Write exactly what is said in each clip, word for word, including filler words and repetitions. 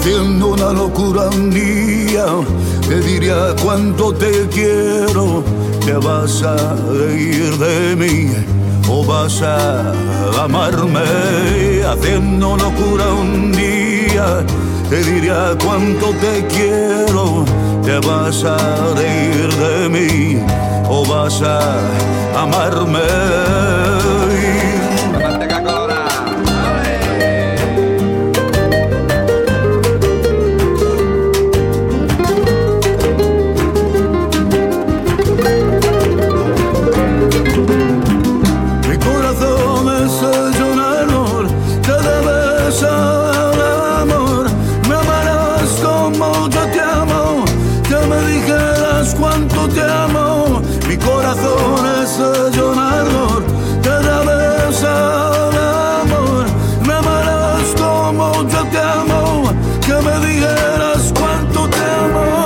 Haciendo una locura un día, te diría cuánto te quiero. Te vas a reír de mí o vas a amarme. Haciendo locura un día, te diría cuánto te quiero. Te vas a reír de mí o vas a amarme. Cuánto te amo, mi corazón es un ardor, cada vez al amor. Me amarás como yo te amo, que me dijeras cuánto te amo.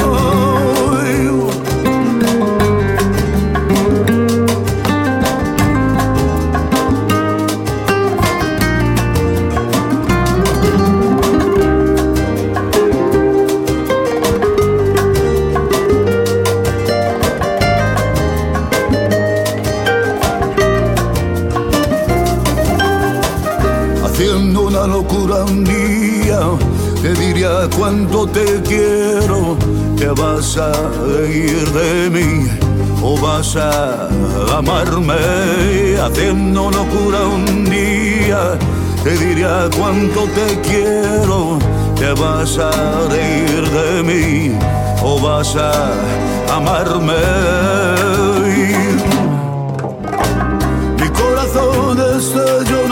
Haciendo una locura un día, te diría cuánto te quiero. Te vas a reír de mí o vas a amarme. Haciendo locura un día, te diría cuánto te quiero. Te vas a reír de mí o vas a amarme. Mi corazón está yo